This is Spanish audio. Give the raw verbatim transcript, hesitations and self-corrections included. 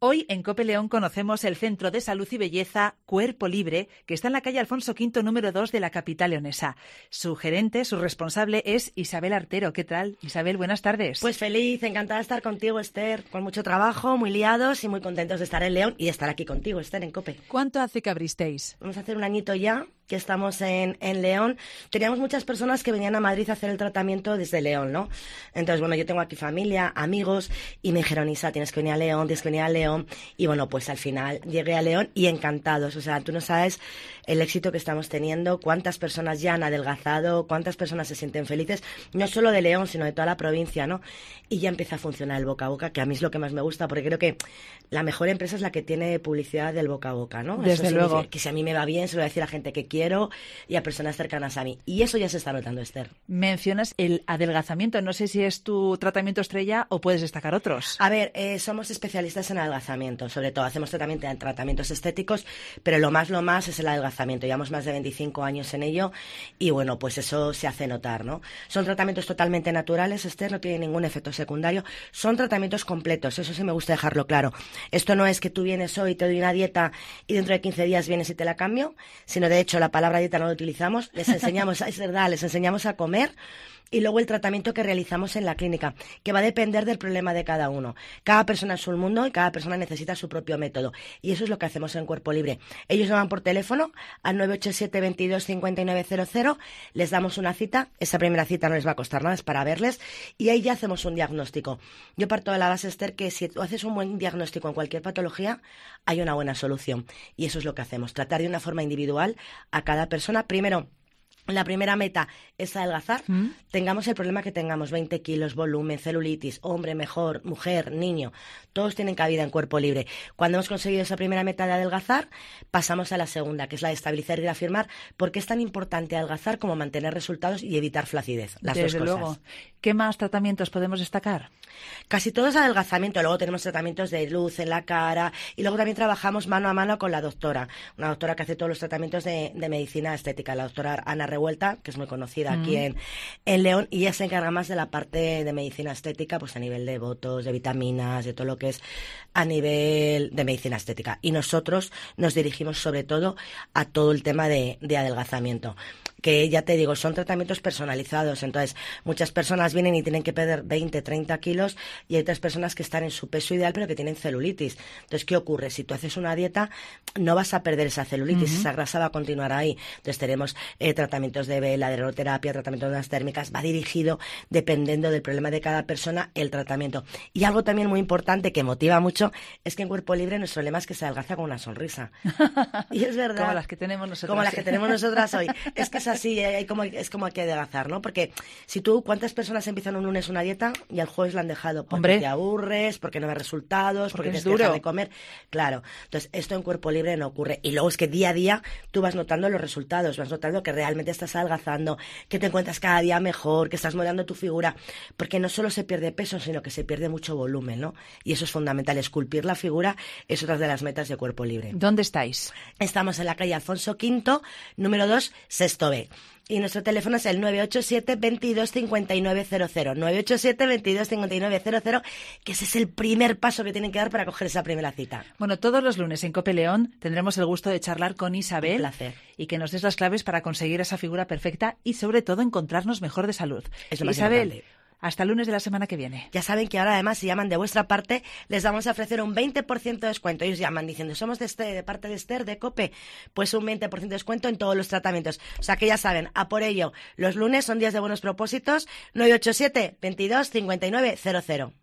Hoy en COPE León conocemos el Centro de Salud y Belleza Cuerpo Libre, que está en la calle Alfonso Quinto número dos de la capital leonesa. Su gerente, su responsable es Isabel Artero. ¿Qué tal, Isabel? Buenas tardes. Pues feliz, encantada de estar contigo, Esther, con mucho trabajo, muy liados y muy contentos de estar en León y de estar aquí contigo, Esther, en COPE. ¿Cuánto hace que abristeis? Vamos a hacer un añito ya que estamos en, en León. Teníamos muchas personas que venían a Madrid a hacer el tratamiento desde León, ¿no? Entonces, bueno, yo tengo aquí familia, amigos, y me dijeron, Isa, tienes que venir a León, tienes que venir a León. Y bueno, pues al final llegué a León y encantados. O sea, tú no sabes el éxito que estamos teniendo, cuántas personas ya han adelgazado, cuántas personas se sienten felices, no solo de León, sino de toda la provincia, ¿no? Y ya empieza a funcionar el boca a boca, que a mí es lo que más me gusta, porque creo que la mejor empresa es la que tiene publicidad del boca a boca, ¿no? Desde Eso luego. Que si a mí me va bien, se lo voy a decir a gente que quiero y a personas cercanas a mí. Y eso ya se está notando, Esther. Mencionas el adelgazamiento. No sé si es tu tratamiento estrella o puedes destacar otros. A ver, eh, somos especialistas en adelgazamiento. Sobre todo hacemos tratamiento, tratamientos estéticos, pero lo más, lo más es el adelgazamiento. Llevamos más de veinticinco años en ello y bueno, pues eso se hace notar, ¿no? Son tratamientos totalmente naturales, Esther, no tiene ningún efecto secundario. Son tratamientos completos, eso sí me gusta dejarlo claro. Esto no es que tú vienes hoy, te doy una dieta y dentro de quince días vienes y te la cambio, sino de hecho la palabra dieta no la utilizamos, les enseñamos, es verdad, les enseñamos a comer. Y luego el tratamiento que realizamos en la clínica, que va a depender del problema de cada uno. Cada persona es un mundo y cada persona necesita su propio método. Y eso es lo que hacemos en Cuerpo Libre. Ellos llaman por teléfono al nueve ocho siete, veintidós, cincuenta y nueve cero cero, les damos una cita, esa primera cita no les va a costar nada, es para verles, y ahí ya hacemos un diagnóstico. Yo parto de la base, Esther, que si tú haces un buen diagnóstico en cualquier patología, hay una buena solución. Y eso es lo que hacemos, tratar de una forma individual a cada persona. Primero, la primera meta es adelgazar, ¿Mm? Tengamos el problema que tengamos, veinte kilos, volumen, celulitis, hombre, mejor, mujer, niño, todos tienen cabida en Cuerpo Libre. Cuando hemos conseguido esa primera meta de adelgazar, pasamos a la segunda, que es la de estabilizar y reafirmar, porque es tan importante adelgazar como mantener resultados y evitar flacidez, las Desde dos cosas. Luego. ¿Qué más tratamientos podemos destacar? Casi todo es adelgazamiento, luego tenemos tratamientos de luz en la cara y luego también trabajamos mano a mano con la doctora, una doctora que hace todos los tratamientos de, de medicina estética, la doctora Ana Revuelta, que es muy conocida mm. aquí en, en León, y ella se encarga más de la parte de medicina estética, pues a nivel de botox, de vitaminas, de todo lo que es a nivel de medicina estética. Y nosotros nos dirigimos sobre todo a todo el tema de, de adelgazamiento, que ya te digo, son tratamientos personalizados. Entonces, muchas personas vienen y tienen que perder veinte, treinta kilos y hay otras personas que están en su peso ideal pero que tienen celulitis. Entonces, ¿qué ocurre? Si tú haces una dieta, no vas a perder esa celulitis, uh-huh. esa grasa va a continuar ahí. Entonces, tenemos eh, tratamientos de vela, de aeroterapia, tratamientos de unas térmicas, va dirigido, dependiendo del problema de cada persona, el tratamiento. Y algo también muy importante que motiva mucho es que en Cuerpo Libre nuestro lema es que se adelgaza con una sonrisa. Y es verdad. Como las que tenemos nosotras. Como las que tenemos nosotras hoy. Es que esa así, hay como, es como hay que adelgazar, ¿no? Porque si tú, ¿cuántas personas empiezan un lunes una dieta y al jueves la han dejado? Porque Hombre. te aburres, porque no ves resultados, porque, porque tienes es duro. que dejar de comer. Claro. Entonces, esto en Cuerpo Libre no ocurre. Y luego es que día a día tú vas notando los resultados, vas notando que realmente estás adelgazando, que te encuentras cada día mejor, que estás modelando tu figura. Porque no solo se pierde peso, sino que se pierde mucho volumen, ¿no? Y eso es fundamental. Esculpir la figura es otra de las metas de Cuerpo Libre. ¿Dónde estáis? Estamos en la calle Alfonso Quinto, número dos, sexto B. Y nuestro teléfono es el nueve ocho siete, veintidós, cincuenta y nueve cero cero. nueve ocho siete, veintidós, cincuenta y nueve cero cero, que ese es el primer paso que tienen que dar para coger esa primera cita. Bueno, todos los lunes en COPE León tendremos el gusto de charlar con Isabel. Un placer. Y que nos des las claves para conseguir esa figura perfecta y, sobre todo, encontrarnos mejor de salud. Es lo más Isabel, importante. Hasta el lunes de la semana que viene. Ya saben que ahora, además, si llaman de vuestra parte, les vamos a ofrecer un veinte por ciento de descuento. Ellos llaman diciendo, somos de, este, de parte de Esther, de COPE, pues un veinte por ciento de descuento en todos los tratamientos. O sea que ya saben, a por ello. Los lunes son días de buenos propósitos. nueve ocho siete, veintidós, cincuenta y nueve cero cero.